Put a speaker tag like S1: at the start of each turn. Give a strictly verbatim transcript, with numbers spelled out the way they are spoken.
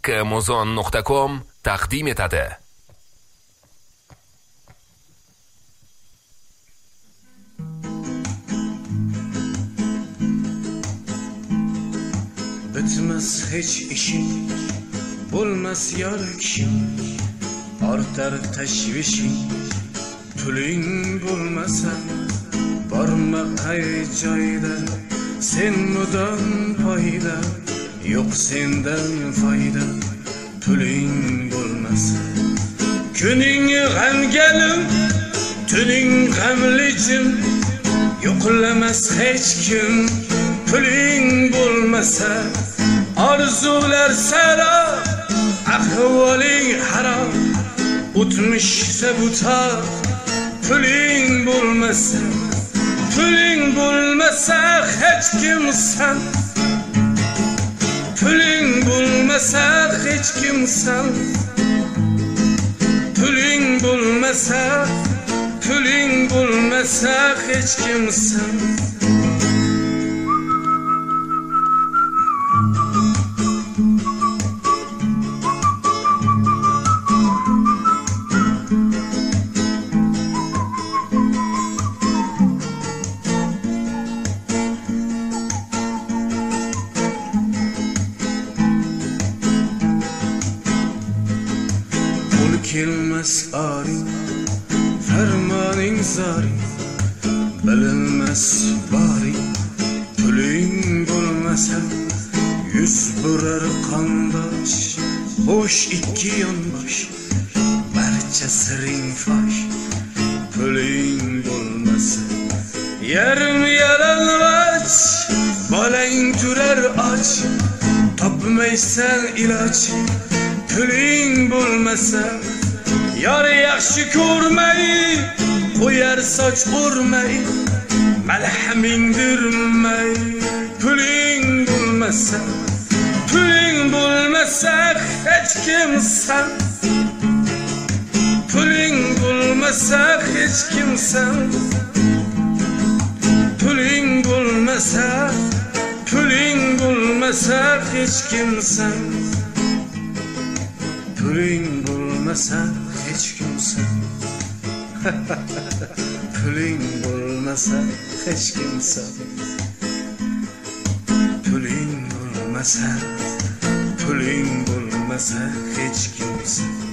S1: kmozon nuqta com taqdim etadi.
S2: Bitmas hiç işim, bo'lmas yor kishim, ortar tashvishing, puling bo'lmasa, borma qay joyda, sen mudom foyda, yo'q sendan foyda, puling bo'lmasa. Kuning g'amganim, tuning g'amlijim, yo'qlamas hech kim, puling bo'lmasa. Arzular sara, ahvoling harom, o'tmishsa butar, puling bo'lmasa. Puling bo'lmasa hech kimsan, puling bo'lmasa hech kimsan, puling bo'lmasa, puling bo'lmasa hech kimsan. Kelmas oring, farmoning zoring, bilinmas boring, puling bo'lmasa, yuz burar qondosh, bo'sh ikki yonbosh, barcha siring fosh, puling bo'lmasa. Yarim yalang'och, bolang turar och, topmaysan iloj, puling bo'lmasa. Yar yaxshi ko'rmay, qo'yar soch o'rmay, malhaming dirmay, puling bo'lmasa. Puling bo'lmasa hech kimsan, puling bo'lmasa hech kimsan, puling bo'lmasa, puling bo'lmasa hech kimsan, puling bo'lmasa hech kimsan. Puling bo'lmasa hech kimsan, puling bo'lmasa, puling bo'lmasa hech kimsan.